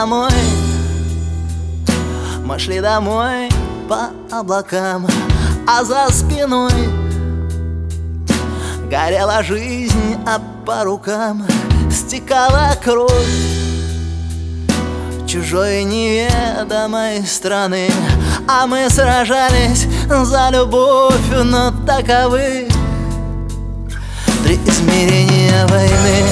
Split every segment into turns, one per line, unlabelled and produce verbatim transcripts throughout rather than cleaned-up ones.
домой, мы шли домой по облакам, а за спиной горела жизнь, а по рукам стекала кровь чужой неведомой страны. А мы сражались за любовь, но таковы три измерения войны.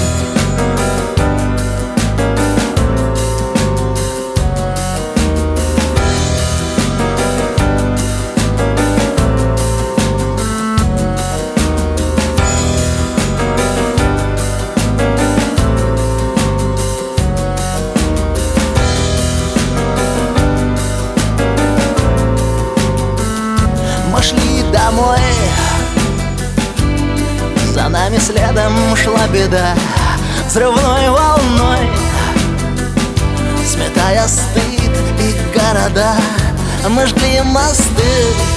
Мы шли домой, за нами следом шла беда, взрывной волной сметая стыд и города. Мы жгли мосты,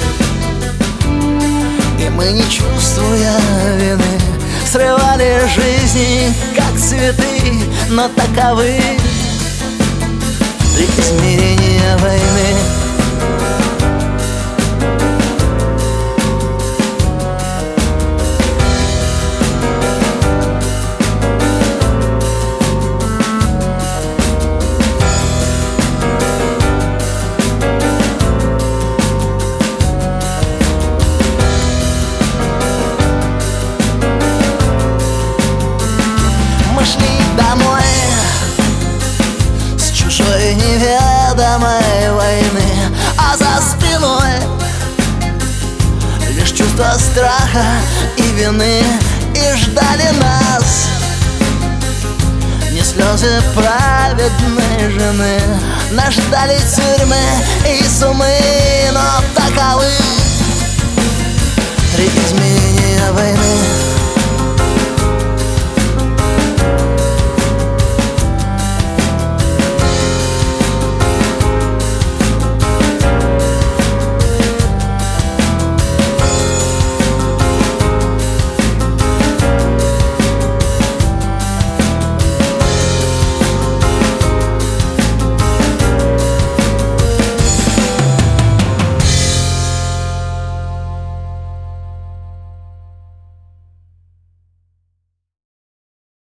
и мы, не чувствуя вины, срывали жизни, как цветы, но таковы три измерения войны. Мы шли домой с чужой неведомой войны, а за спиной лишь чувство страха и вины. И ждали нас не слезы праведной жены, нас ждали тюрьмы и сумы,